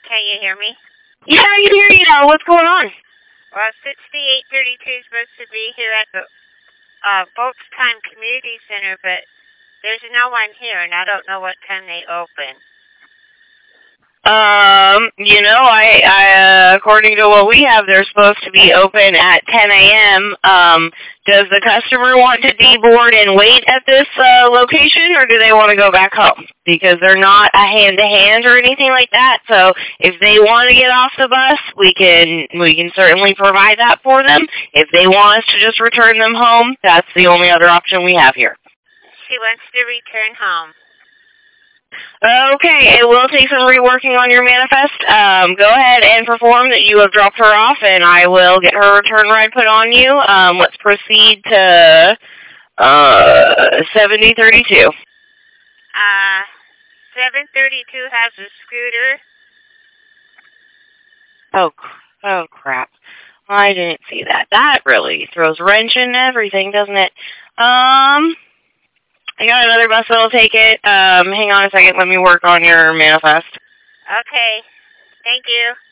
Can you hear me? Yeah, I can hear you now. What's going on? Well, 6832 is supposed to be here at the Boats Time Community Center, but there's no one here, and I don't know what time they open. I according to what we have, they're supposed to be open at 10 a.m. Does the customer want to deboard and wait at this location, or do they want to go back home? Because they're not a hand-to-hand or anything like that. So if they want to get off the bus, we can certainly provide that for them. If they want us to just return them home, that's the only other option we have here. She wants to return home. Okay, it will take some reworking on your manifest. Go ahead and perform that you have dropped her off, and I will get her return ride put on you. Let's proceed to 7032. 732 has a scooter. Oh, crap. I didn't see that. That really throws a wrench in everything, doesn't it? I got another bus that'll take it. Hang on a second. Let me work on your manifest. Okay. Thank you.